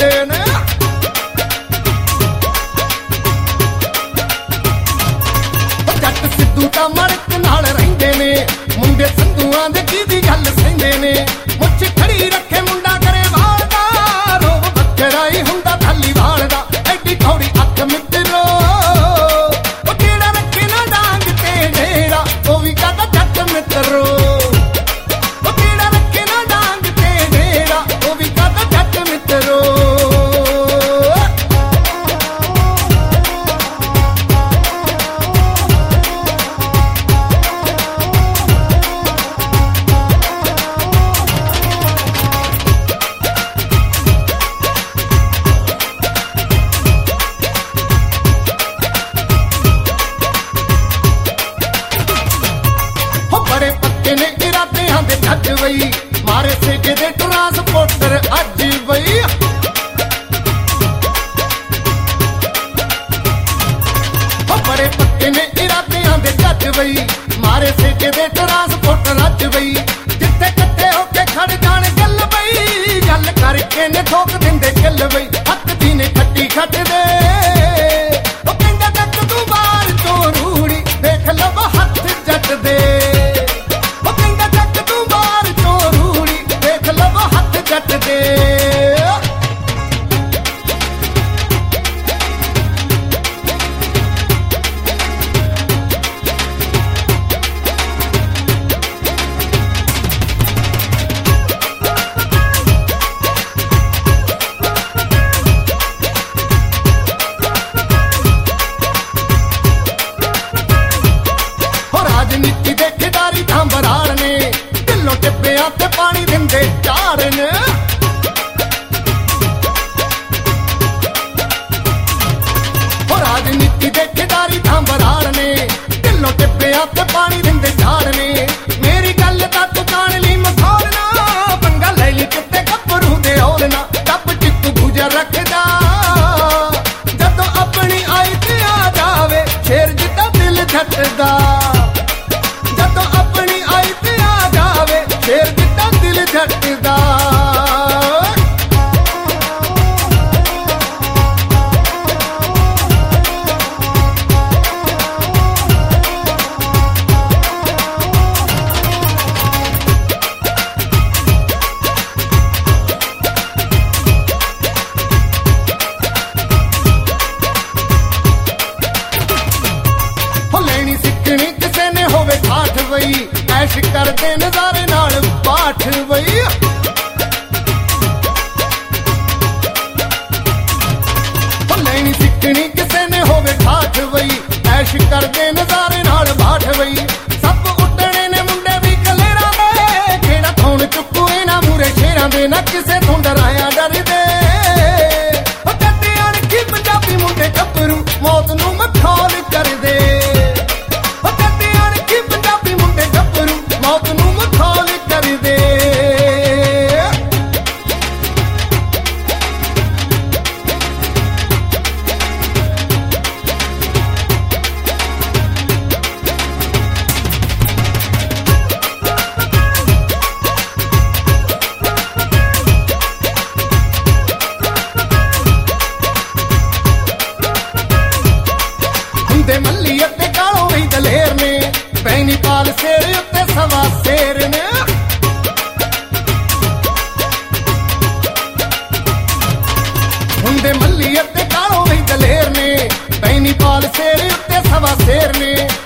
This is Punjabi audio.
ਰਹਿੰਦੇ ਨੇ। ਜੱਟ ਸਿੱਧੂ ਤਾਂ ਮੜਕ ਨਾਲ ਰਹਿੰਦੇ ਨੇ, ਮੁੰਡੇ ਸੰਧੂਆਂ ਦੇ ਕਿਹਦੀ ਗੱਲ ਸਹਿੰਦੇ ਨੇ। ਮੁੱਛ ਖੜੀ ਰੱਖੇ ਮੁੰਡਾ ਕਰੇ ਵਾਲ ਦਾ, ਰੋਬ ਬੱਕਰਾ ਹੀ ਹੁੰਦਾ ਧਾਲੀਵਾਲ ਦਾ। ਐਡੀ ਥੋੜੀ ਅੱਖ ਮਿੱਤਰੋ, ਉਹ ਕਿਹੜਾ ਰੱਖੇ ਨਾ ਡਾਂਗ ਤੇ ਡੇਰਾ, ਉਹ ਵੀ ਕਹਦਾ ਜੱਟ ਮਿੱਤਰੋ। ਉਹ ਕਿਹੜਾ ਰੱਖੇ ਨਾ ਡਾਂਗ ਤੇ ਡੇਰਾ, ਉਹ ਵੀ ਕਹਦਾ ਜੱਟ ਮਿੱਤਰੋ। ਬੜੇ ਪੱਕੇ ਨੇ ਇਰਾਦਿਆਂ ਦੇ ਜੱਜ ਬਈ, ਮਾਰੇ ਸੇਗੇ ਦੇ ਟਰਾਂਸਪੋਰਟਰ ਅੱਜ ਬਈ। ਬੜੇ ਪੱਕੇ ਨੇ ਇਰਾਦਿਆਂ ਦੇ ਜੱਜ ਬਈ, ਮਾਰੇ ਸੇਗੇ ਦੇ ਟਰਾਂਸਪੋਰਟਰ ਅੱਜ ਬਈ। ਜਿੱਥੇ ਇਕੱਠੇ ਹੋ ਕੇ ਖੜ ਜਾਣ ਗੱਲ ਬਈ, ਗੱਲ ਕਰਕੇ ਨੇ ਠੋਕ ਦਿੰਦੇ ਕਿੱਲ ਬਈ। ਹੱਥ ਦੀ ਨੇ ਖੱਟੀ ਖੱਟਦੇ, ਉਹ ਕਹਿੰਦਾ ਜੱਟ ਤੂੰ ਬਾਹਰ ਤੋਂ ਰੂੜੀ, ਦੇਖ ਲਵ ਹੱਥ ਜੱਟ ਦੇ। ਜੱਟ ਦੇ ਹੋ ਰਾਜਨੀਤੀ ਦੇ ਖਿਡਾਰੀ ਤਾਂ ਬਰਾੜ ਨੇ, ਢਿੱਲੋਂ ਟਿੱਬਿਆਂ ਤੇ ਪਾਣੀ ਦਿੰਦੇ ਝਾੜਨ। ਰਾਜਨੀਤੀ ਦੇ ਖਿਡਾਰੀ ਤਾਂ ਬਰਾੜ ਨੇ, ਢਿੱਲੋਂ ਟਿੱਬਿਆਂ ਤੇ ਪਾਣੀ ਦਿੰਦੇ ਝਾੜ ਨੇ। ਮੇਰੀ ਗੱਲ ਤਾਂ ਤੂੰ ਕਾਣ ਲਈ ਮਖੌਲ ਨਾ, ਪੰਗਾ ਲੈ ਲਈ ਕਿਤੇ ਗੱਭਰੂ ਦੇ ਔਲ ਨਾ। ਡੱਬ ਚ ਤੂੰ ਗੁਜਰ ਰੱਖਦਾ, ਜਦੋਂ ਆਪਣੀ ਆਈ ਤੇ ਆ ਜਾਵੇ ਸ਼ੇਰ ਜਿੱਦਾਂ ਦਿਲ ਛੱਡਦਾ। ਜਦੋਂ ਆਪਣੀ ਆਈ ਤੇ ਆ ਜਾਵੇ ਸ਼ੇਰ ਜਿੱਦਾਂ ਦਿਲ ਛੱਡਦਾ। ਸਿੱਖਣੀ ਕਿਸੇ ਨੇ ਹੋਵੇ ਠਾਠ ਬਈ, ਐਸ਼ ਕਰਦੇ ਨਜ਼ਾਰੇ ਨਾਲ ਪਾਠ ਬਈ। ਲੈਣੀ ਸਿੱਖਣੀ ਕਿਸੇ ਨੇ ਹੋਵੇ ਠਾਠ ਬਈ, ਐਸ਼ ਕਰਦੇ ਨਜ਼ਾਰੇ ਨਾਲ ਬਾਠ ਬਈ। ਸੱਪ ਉੱਡਣੇ ਨੇ ਮੁੰਡੇ ਵੀ ਕਲੇਰਾਂ ਦੇ, ਕਿਹੜਾ ਥੋਣ ਚੁੱਕੂ ਇਹਨਾਂ ਮੂਰੇ ਸ਼ੇਰਾਂ ਦੇ, ਨਾ ਕਿਸੇ ਤੋਂ ਡਰਾਇਆ ਡਰਦੇ। ਉਹ ਕੱਟੇ ਅਣਖੀ ਪੰਜਾਬੀ ਮੁੰਡੇ ਗੱਭਰੂ ਮੌਤ ਨੂੰ ਮਖੌਲ ਕਰਦੇ। ਮੌਤ ਨੂੰ ਮਖੌਲ ਕਰਦੇ। ਹੁੰਦੇ ਮੱਲੀ ਅਤੇ ਕਾਲੋਂ ਵੀ ਦਲੇਰ ਨੇ, ਪੈਣੀ ਪਾਲ ਸ਼ੇਰ ਉੱਤੇ ਸਵਾ ਸ਼ੇਰ ਨੇ। ਹੁੰਦੇ ਮੱਲੀ ਅਤੇ ਕਾਲੋਂ ਵੀ ਦਲੇਰ ਨੇ, ਪੈਣੀ ਪਾਲ ਸ਼ੇਰ ਉੱਤੇ ਸਵਾ ਸ਼ੇਰ ਨੇ।